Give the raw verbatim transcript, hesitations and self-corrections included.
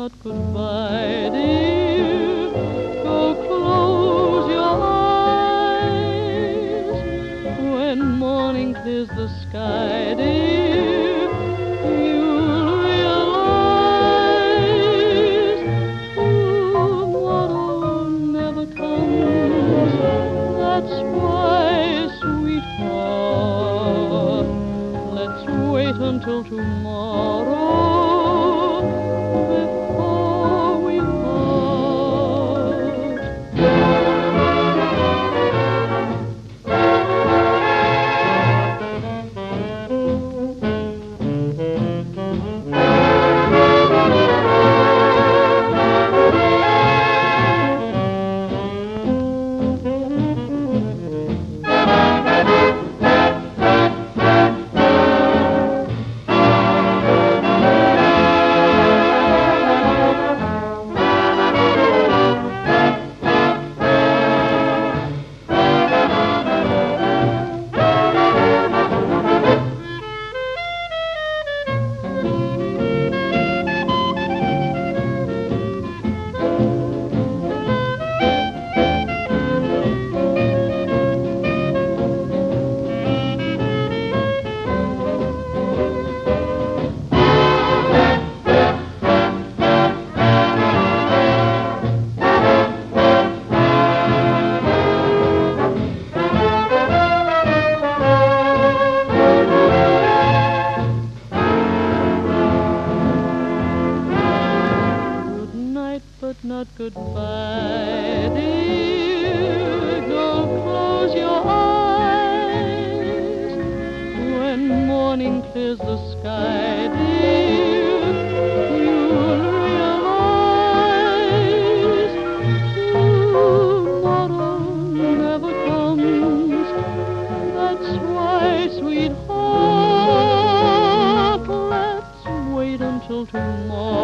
not goodbye, dear. Go close your eyes. When morning clears the sky, dear, you'll realize tomorrow never comes. That's why, sweetheart, let's wait until tomorrow before we part. But not goodbye, dear. Go close your eyes. When morning clears the sky, dear, you'll realize tomorrow never comes. That's why, sweetheart, let's wait until tomorrow